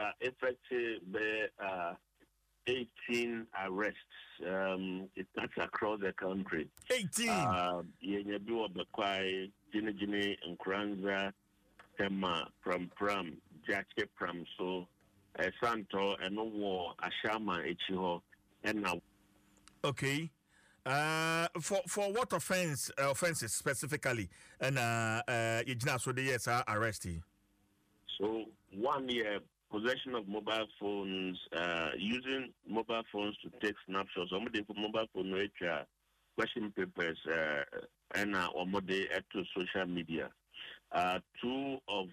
are effective 18 arrests. That's across the country. 18. Yeah, do of the Kwai, Gini and Kranza, Tema, Pram, Jackie Pram, so Santo, and no war, Ashama, Echiho, and now. Okay. For what offenses specifically, and you so the yes are arrested. So 1 year possession of mobile phones, using mobile phones to take snapshots. Somebody for mobile phone question papers, and to social media. Three of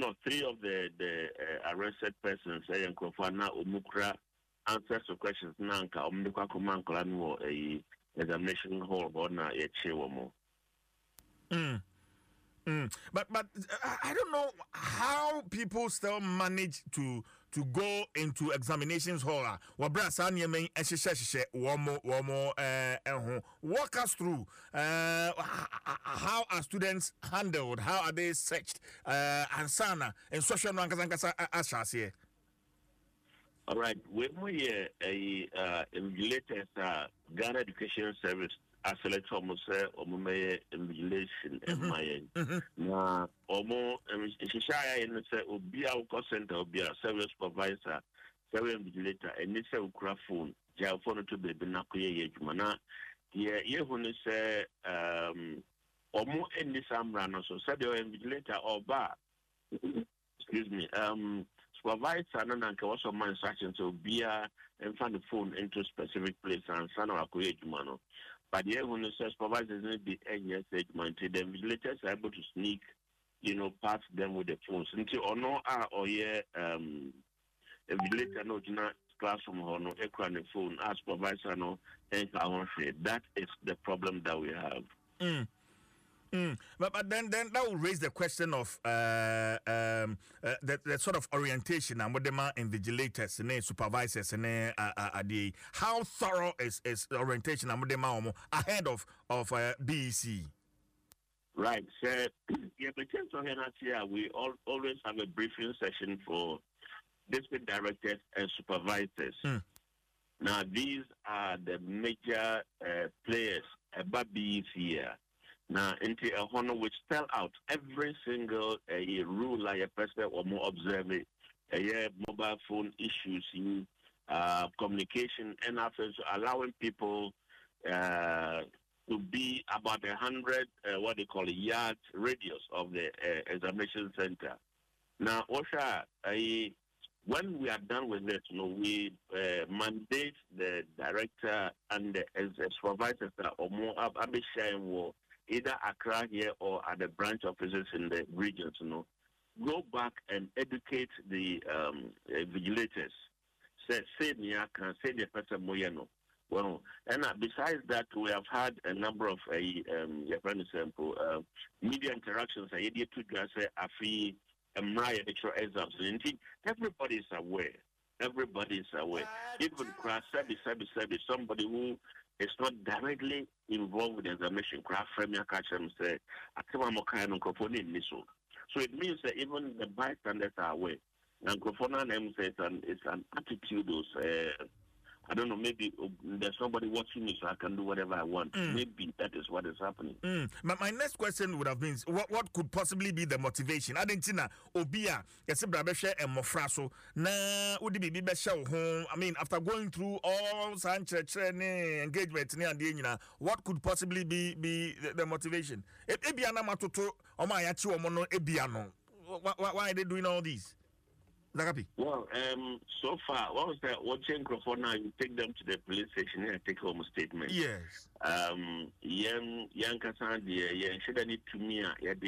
the arrested persons, Omukra, answers to questions. Nanka Omukra Kumanklano a examination hall or na Echewomo. But I don't know how people still manage to go into examinations hall. Walk us through how are students handled, how are they searched, and sana and social ashas here. All right, when we invigilators Ghana Education Service. I select almost invigilation and my na omo shishaya in say obia call center obia service supervisor service invigilator and this ukra phone ja phone to be na koye adwuma na ye hu ne say omo eni samra no so said the invigilator oba excuse me supervisor no nanka was some instructions so obia and find the phone into specific place and sana akoye adwuma no. But the when the supervisors need the NS segment, the vigilators are able to sneak, past them with the phones. Until or no or a vigilator no classroom or no equal phone, as supervisor no and that is the problem that we have. But then that will raise the question of the sort of orientation and what the man invigilators and supervisors and how thorough is orientation and what the man ahead of BEC. Right. So yeah, but here we always have a briefing session for district directors and supervisors. Now these are the major players about BEC here. Now, into a honor which spell out every single rule like a person or more observing mobile phone issues in communication and after allowing people to be about 100 what they call yard radius of the examination center. Now, Osha, when we are done with this, we mandate the director and the supervisors or more sharing either Accra here or at the branch offices in the regions, go back and educate the vigilators. Say the person moyano. Well, and besides that, we have had a number of media interactions. I did to say afi exams. Everybody is aware. Everybody is aware. Even somebody who is not directly involved with the examination craft frame catch them say so it means that even the bystanders are aware. And it's an attitude of I don't know, maybe there's somebody watching me so I can do whatever I want. Maybe that is what is happening. My next question would have been what could possibly be the motivation? Adentina Obia, Yasibra and Mofraso. Na would be home. I mean, after going through all Sanchez engagement, what could possibly be the motivation? Ebiana Matoto, Omayachi Omono Ebiano. Why are they doing all these? Zagapi. Well, so far, what was that? Watching microphone now, you take them to the police station and take home a statement. Yes. Young Cassandra, should I need to me,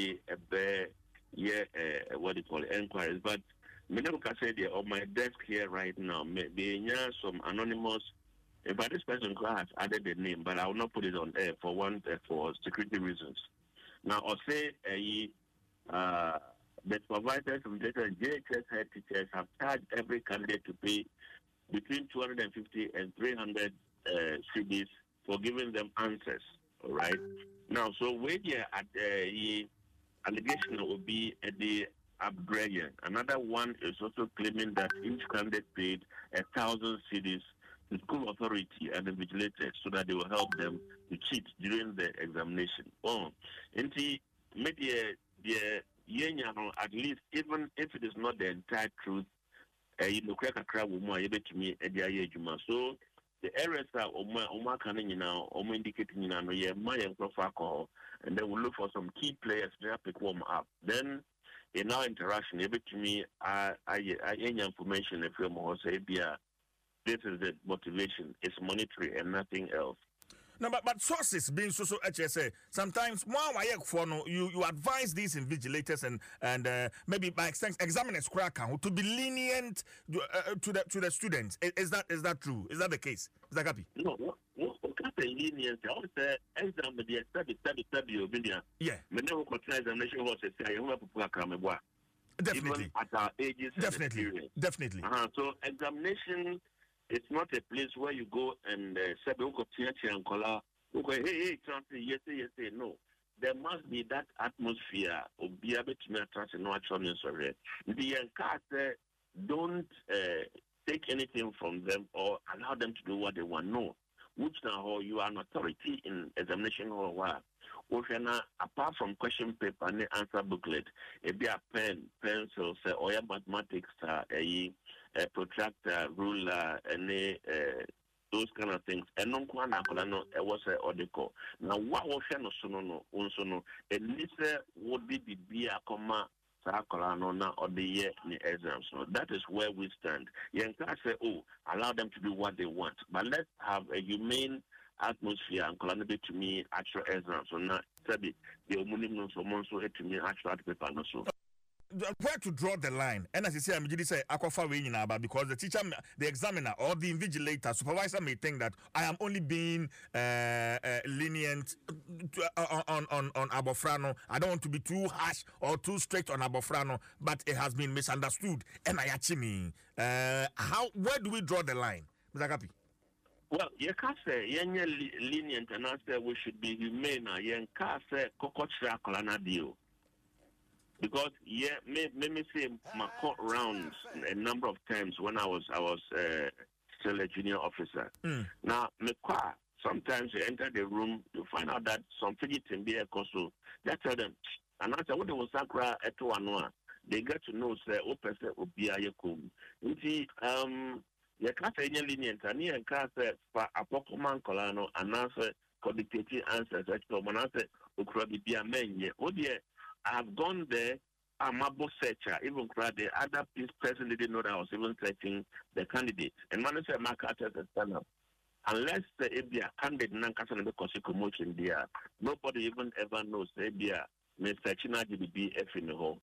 what do you call it, inquiries. But Menebuka said, on my desk here right now, maybe some anonymous. But this person has added the name, but I will not put it on air for security reasons. Now, I'll say, the supervisors of data and JHS head teachers have charged every candidate to pay between 250 and 300 CDs for giving them answers. All right. Now, so where the allegation will be the upgrade. Another one is also claiming that each candidate paid 1,000 cedis to school authority and the vigilators so that they will help them to cheat during the examination. Oh, and the media, at least even if it is not the entire truth, you know, crack a crowd with more to me at the so the areas that Oma Kanin now, Oma indicating in an year, my alcohol, and then we'll look for some key players to pick warm up. Then in our interaction, able to me, I any information if you're more say, this is the motivation, it's monetary and nothing else. No, but sources being so HSA, sometimes you advise these invigilators and maybe by extension examiners to be lenient to the students. Is that true? Is that the case? Is that happy? No, can't say lenient. I would say exam the study opinion. Yeah. But never consider examination was say I have definitely even at our ages. Definitely. So examination. It's not a place where you go and say, hey, yes, no. There must be that atmosphere of be able to trust no action. The encounter don't take anything from them or allow them to do what they want. No. Which now you are an authority in examination or what? Apart from question paper and answer booklet, it be a pen, pencil, or mathematics, a protractor, ruler, and those kind of things. And no one was a article. Now, what was no, at least would be a comma. Or the year in the exams. So that is where we stand. You can't say, allow them to do what they want. But let's have a humane atmosphere and collaborate to me actual exams. So now, the minimum so to me actual paper. So. Where to draw the line? And as you say, I'm just say Aquafa way in about because the teacher, the examiner, or the invigilator, supervisor may think that I am only being lenient on Abofrano. I don't want to be too harsh or too strict on Abofrano, but it has been misunderstood. And I actually where do we draw the line, Mr. Kapi? Well, you can't say you're lenient and I say we should be humane. You can't say cocotra colana deal. Because me say my court rounds a number of times when I was still a junior officer. Now sometimes you enter the room, you find out that some fidgeting be a coso. They tell them, and I say what they will sakra etuanwa. They get to know say person will be a yakum. You can't say any lenient and you can't say for a Pokemon colano and answer qualitative answers. Actually, when I say ukrobi be a man, I have gone there. I'm a boss searcher. Even the other person didn't know that I was even searching the candidate. And when I say my cat as a stand up, unless the ABA candidate Nankasa because commotion there, nobody even ever knows the ABA Mr. China GBB F in the hole.